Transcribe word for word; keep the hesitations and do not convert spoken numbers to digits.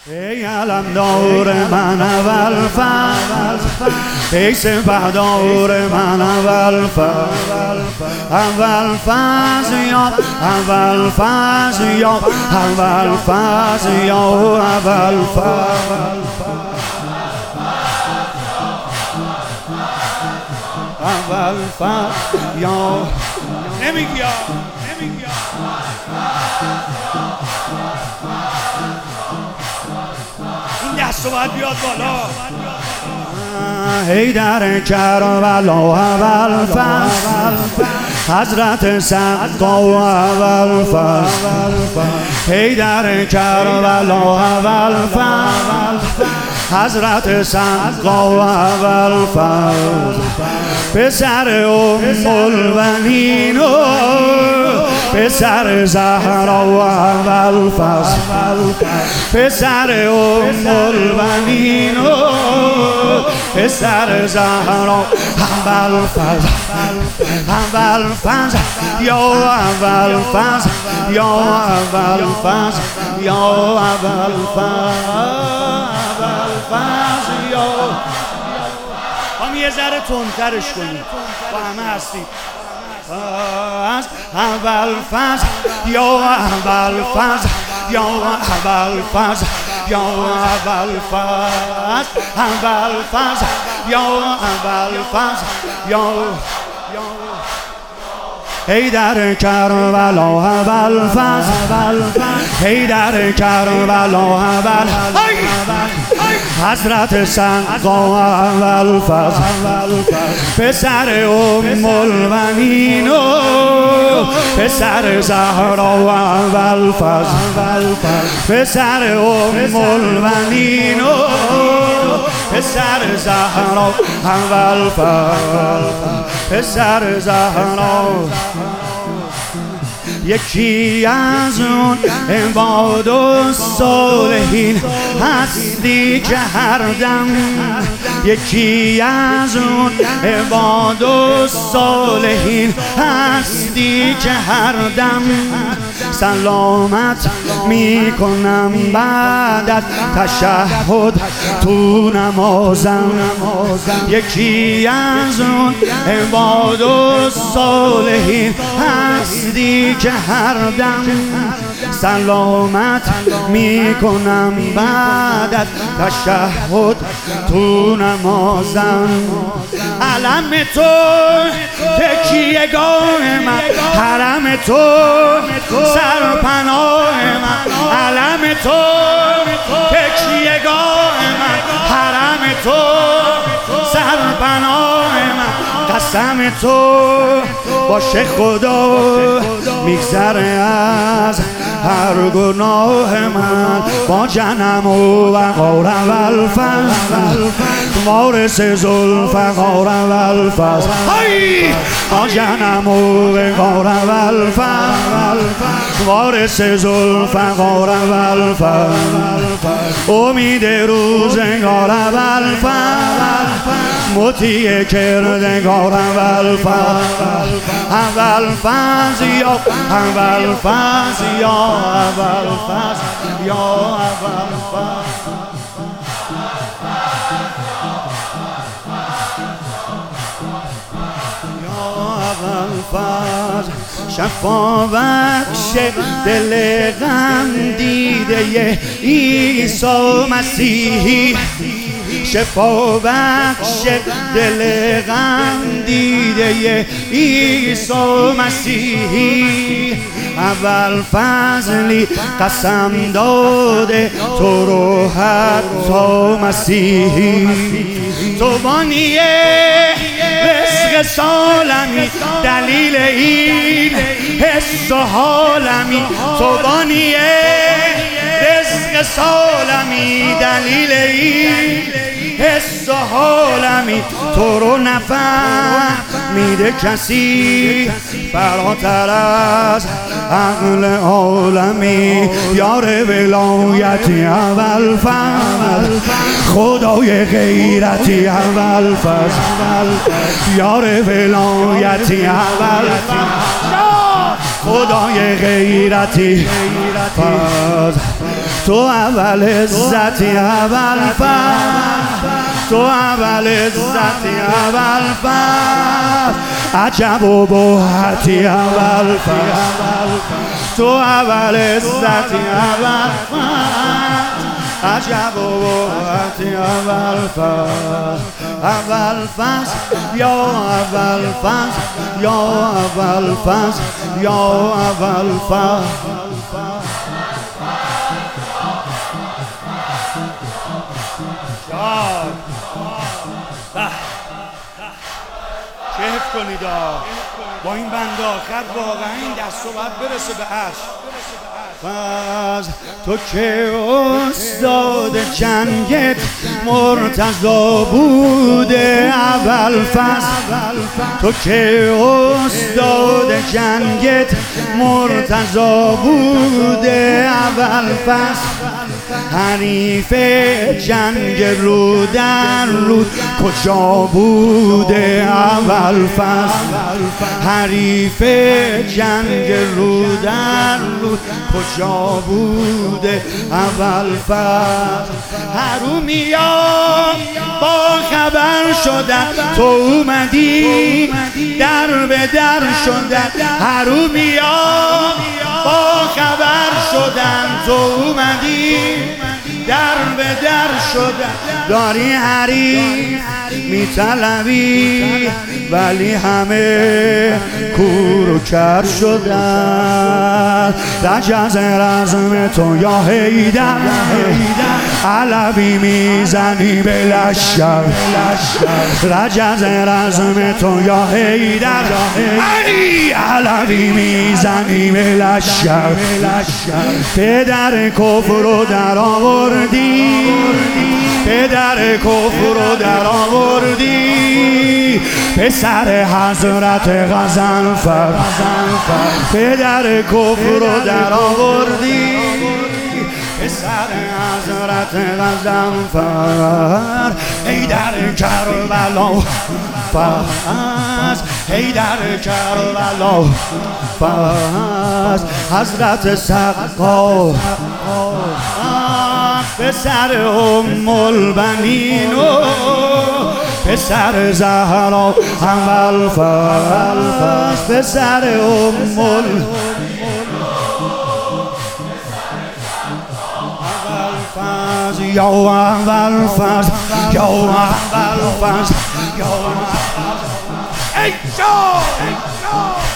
ای علمدار من اول فصل، ای سپهدار من اول فصل، اول فصل یا اول فصل یا اول فصل یا اول فصل، اول فصل یا نمیگی یا نمیگی این دستو باید بیاد بالا. حیدر کربلا اول فصل، حضرت سقا اول فصل، حیدر کربلا اول فصل، حضرت سقا اول فصل، پسر ام البنین و پسر زهرا اول فصل، پسر ام البنین و پسر زهرا اول فصل، اول فصل یا اول فصل یا اول فصل یا اول فصل یا هم یه ذره تندترش کنیم با همه هستیم. اول فصل یا اول فصل یا اول فصل یا اول فصل، اول فصل یا اول فصل یا حیدر کربلا اول فصل، حیدر کربلا اول، حضرت سقا اول فصل، پسر ام البنین و پسر زهرا اول فصل، پسر ام البنین و پسر زهرا اول فصل، پسر زهرا. یکی از اون عباد و صالحین هستی که هر دم، یکی از اون عباد و صالحین هستی که هر دم سلامت میکنم بعد از تشهد تو نمازم، یکی از اون عباد و صالحین هستی که هر دم سلامت میکنم بعد از تشهد تو نمازم. علم تو تکیهگاه من، حرم تو سرپناه من، علم تو تکیهگاه من، حرم تو سرپناه من، قسم تو باشه خدا میگذره از هر گناه من، با جنم و وقار اول فصل، وارث ذوالفقار اول فصل، با جنم و وقار اول فصل، وارث ذوالفقار اول فصل، امید روزگار اول فصل، مطیع کردگار اول فصل، اول فصل یا اول فصل یا اول فصل یا اول فصل، یا اول فصل. شفا بخش دل غم دیده عیسی مسیحی، شفا بخش دل غم دیده عیسی مسیحی، اول فضلی قسم داده تو رو حتی مسیحی، تو بانیه رزق سالمی دلیل این حس و حالمی، تو بانیه رزق سالمی دلیل این حس و حالمی، تو رو نفهمیده کسی فراتر از عقل عالمی، یار ولایتی اول فصل، خدای غیرتی اول فصل، یار ولایتی اول فصل، خدای غیرتی فصل، تو اول عزتی اول فصل، تو اول عزتی اول فصل، عجب و بوحتی اول فصل، تو اول عزتی اول فصل، عجب و بوحتی اول فصل، اول فصل یا اول فصل یا اول فصل یا اول فصل. چه حف کنید با این بند آخر واقعا این دست و باید برسه به عرش. تو که استاد جنگت مرتضی بوده اول فصل، تو که استاد جنگت مرتضی بوده اول فصل، حریف جنگ رو در رو کجا بوده اول فصل، حریف جنگ رو در رو کجا بوده اول فصل. حرومیان با خبر شدن تو اومدی در به در شدن، حرومیان با خبر شدن تو اومدی در به در شدن، داری حریف میطلبی ولی همه کور و کر شدن، رجز رزم تو یا حیدر علوی میزنی به لشکر، رجز رزم تو یا حیدر علوی میزنی به لشکر، پدر کفر رو در آوردی، پدر کفر رو در آوردی، پسر حضرت غضنفر، پدر کفر رو در آوردی، پسر حضرت غضنفر، ای در کربلا فاز، ای در کربلا فاز، حضرت سقا پسر ام البنین و پسر زهرا اول فصل، پسر ام اول فصل یا اول فصل یا اول فصل یا اول فصل. ای جان